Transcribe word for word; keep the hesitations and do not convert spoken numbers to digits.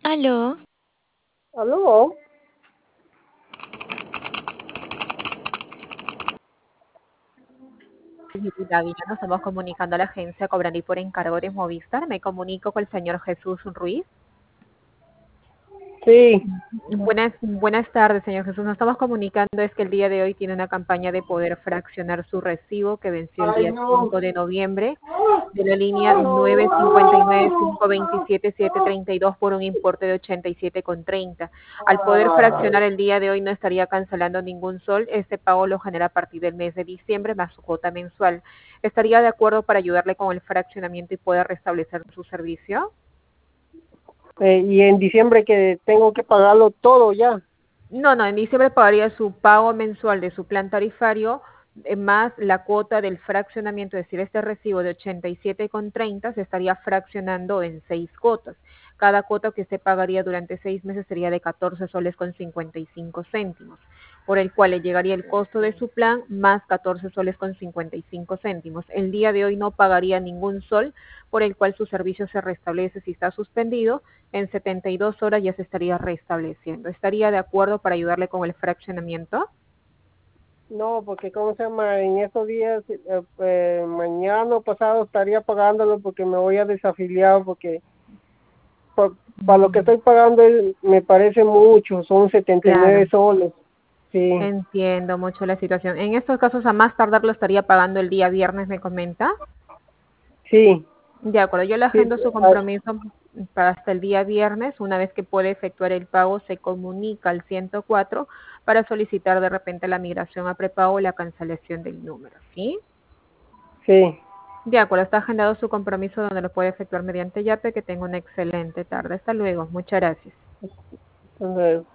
Aló, Aló, David, nos estamos comunicando a la agencia Cobraní por encargo de Movistar. Me comunico con el señor Jesús Ruiz. sí, Buenas, buenas tardes, señor Jesús. Nos estamos comunicando es que el día de hoy tiene una campaña de poder fraccionar su recibo que venció el ay día no, cinco de noviembre de la línea nueve cinco nueve cinco dos siete siete tres dos por un importe de ochenta y siete con treinta. Al poder fraccionar el día de hoy no estaría cancelando ningún sol. Este pago lo genera a partir del mes de diciembre más su cuota mensual. ¿Estaría de acuerdo para ayudarle con el fraccionamiento y pueda restablecer su servicio? eh, y en diciembre que tengo que pagarlo todo ya. No, no, en diciembre pagaría su pago mensual de su plan tarifario eh, más la cuota del fraccionamiento, es decir, este recibo de ochenta y siete con treinta se estaría fraccionando en seis cuotas. Cada cuota que usted pagaría durante seis meses sería de catorce soles con cincuenta y cinco céntimos, por el cual le llegaría el costo de su plan más catorce soles con cincuenta y cinco céntimos. El día de hoy no pagaría ningún sol, por el cual su servicio se restablece si está suspendido en setenta y dos horas ya se estaría restableciendo. ¿Estaría de acuerdo para ayudarle con el fraccionamiento? No, porque cómo se llama, en estos días, eh, eh, mañana o pasado estaría pagándolo porque me voy a desafiliar porque por- para lo que Mm, estoy pagando es- me parece mucho, son setenta y nueve claro, soles. Sí, entiendo mucho la situación. En estos casos, a más tardar lo estaría pagando el día viernes, me comenta. sí, De acuerdo, yo le sí, agendo su ah, compromiso para hasta el día viernes. Una vez que puede efectuar el pago, se comunica al ciento cuatro para solicitar de repente la migración a prepago o la cancelación del número, ¿sí? sí. De acuerdo, está agendado su compromiso donde lo puede efectuar mediante YAPE. Que tenga una excelente tarde. Hasta luego. Muchas gracias. Entonces,